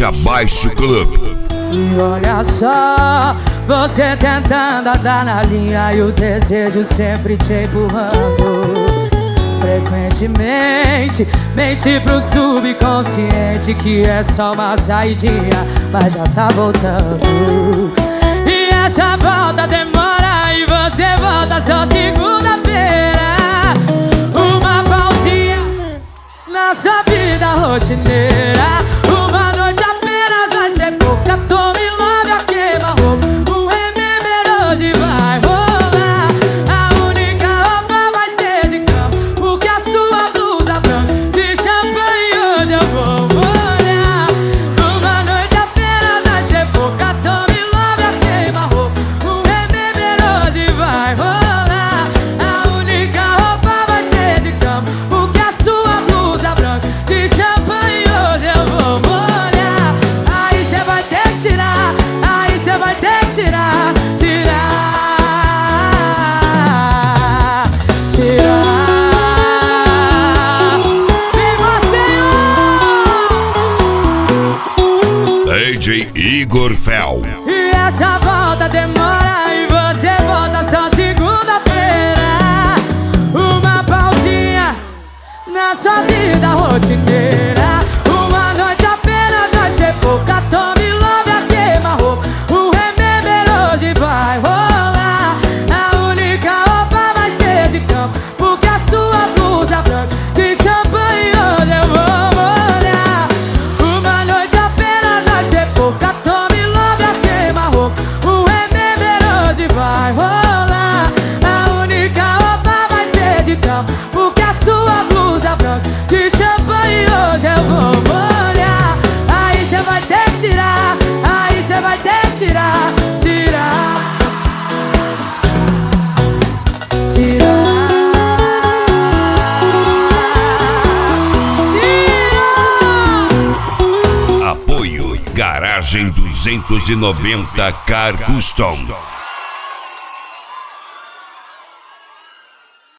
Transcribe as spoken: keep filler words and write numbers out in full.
Caixa Baixo Clube. E olha só, você tentando andar na linha e o desejo sempre te empurrando. Frequentemente mente pro subconsciente que é só uma saidinha, mas já tá voltando. E essa volta demora e você volta só segunda-feira. Uma pausinha na sua vida rotineira. Uma noite apenas vai ser pouca. Tome love a queima-roupa. O remember hoje vai rolar. A única roupa vai ser de cama, porque a sua blusa branca de champanhe hoje eu vou molhar. Uma noite apenas vai ser pouca. Tome love a queima-roupa. O remember hoje vai rolar. A única roupa vai ser de cama, porque a sua blusa branca de champanhe hoje eu vou molhar. Aí cê vai ter que tirar, aí cê vai ter que tirar, tirar, tirar. Viva Senhor! D J Igor Fel. E essa volta demora e você volta só segunda-feira. Uma pausinha na sua vida rotineira. Uma noite apenas vai ser pouca. Tome love a queima-roupa. O remember hoje vai rolar. A única roupa vai ser de cama, porque a sua blusa branca de champanhe hoje eu vou molhar. Uma noite apenas vai ser pouca. Tome love a queima-roupa. O remember hoje vai rolar. A única roupa vai ser de cama, porque a sua blusa branca de champanhe hoje eu vou molhar. Aí cê vai ter que tirar, aí cê vai ter que tirar, tirar, tirar, tirar. Apoio Garagem duzentos e noventa Car Custom.